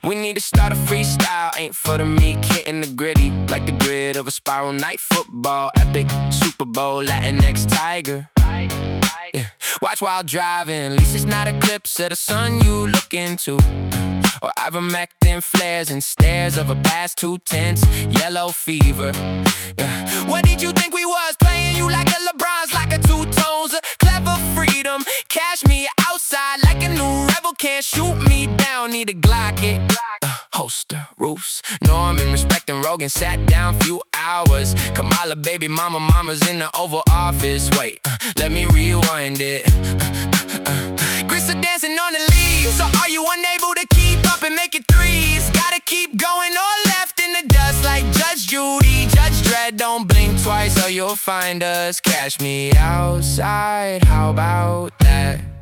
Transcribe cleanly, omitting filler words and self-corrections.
We need to start a freestyle, ain't for the meek, hitting the gritty like the grid of a spiral night football. Epic Super Bowl, Latinx Tiger. Yeah. Watch while driving, at least it's not a glimpse of the sun you look into. Or ivermectin flares and stares of a past 2 tenths, yellow fever. Yeah. What did you think we was, playing you like a LeBron's, like a two-tones, clever freedom. Cash me outside like a new rebel, can't shoot me down, need a Glock it. Holster, roofs, Norman, respecting Rogan, sat down few hours. Kamala, baby mama, mama's in the Oval Office. Wait, let me rewind it. Chris are dancing on the leaves, so are you unable to keep up and make it threes? Gotta keep going or left in the dust like Judge Judy, Judge Dredd. Don't blink twice or you'll find us. Cash me outside, how about that?